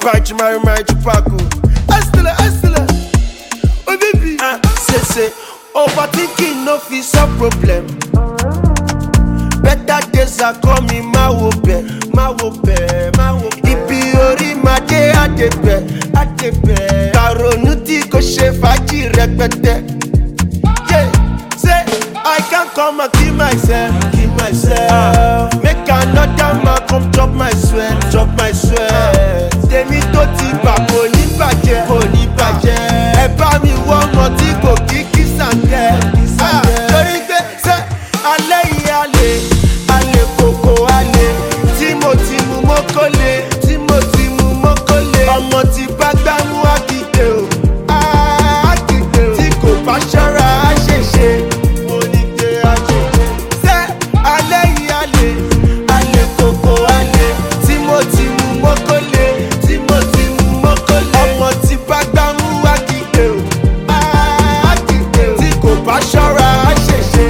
Fight my chupaco. Estela. Oh baby, say, overthinking no fit solve problem. Better days are coming, ma wo be. Ibi ori ma de adepe. Karonu ti ko ṣe fàájì rẹpẹtẹ. Yeah, say I can't come and kill myself. Make another man come chop my sweat. Tèmi tó ti bà kò ní bàjẹ́. Ẹ bá mi wọ ọmọ tí kò kí sàǹkẹ́. Torí pé ṣé alẹ́ yìí alẹ́ kòkó alẹ́. Tí mo ti mú mọ́kọ́lé. Ọmọ tí bá gbámú àkìdè o. Tí kò bá ṣọ́ra á ṣèṣe. Mo ní pé á ṣèṣe. Ṣé alẹ́ yìí alẹ́ kòkó alẹ́. Tí mo ti mú mọ́kọ́lé. Ọmọ tí bá gbámú àkìdè o. Tí kò bá ṣọ́ra á ṣèṣe.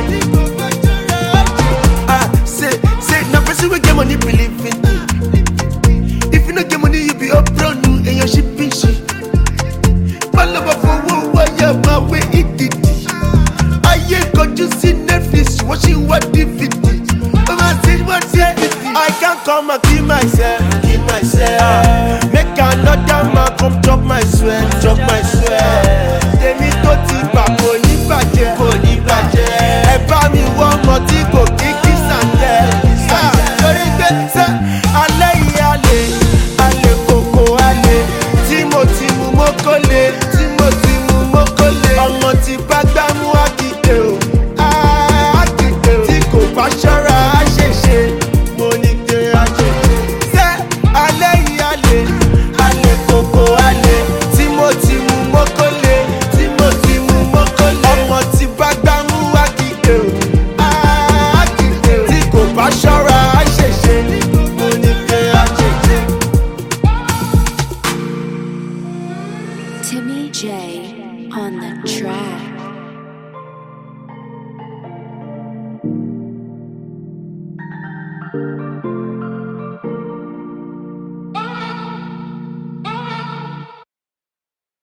Say na person wey get money believe in you. If you no get money you be upfront. Èèyàn ṣì pín ṣì. Pálọ̀bọ̀ fowó wáyà máa wé ìdìdì. Ayé kọjú sí Netflix, wọ́n ṣì wá DVD. Ó máa ṣe wọ́n ṣe I can't come and kill myself. Make another man come chop my sweat. Tèmi tó ti bà kò ní bàjẹ́. Ẹ bá mi wọ ọmọ tí kò kí sàǹkẹ́. Lórí gbé sẹ́ alẹ́ yìí alẹ́ kòkó alẹ́. Tí mo ti mú mọ́kọ́lé. Ọmọ tí bá gbámú àkìdè o. Tí kò bá ṣọ́ra á ṣèṣe. Mo ní pé á ṣèṣe. Ṣé alẹ́ yìí alẹ́ kòkó alẹ́. Tí mo ti mú mọ́kọ́lé. Ọmọ tí bá gbámú àkìdè o. Tí kò bá ṣọ́ra á ṣèṣe. Mo ní pé á ṣèṣe. Timmy J on the track.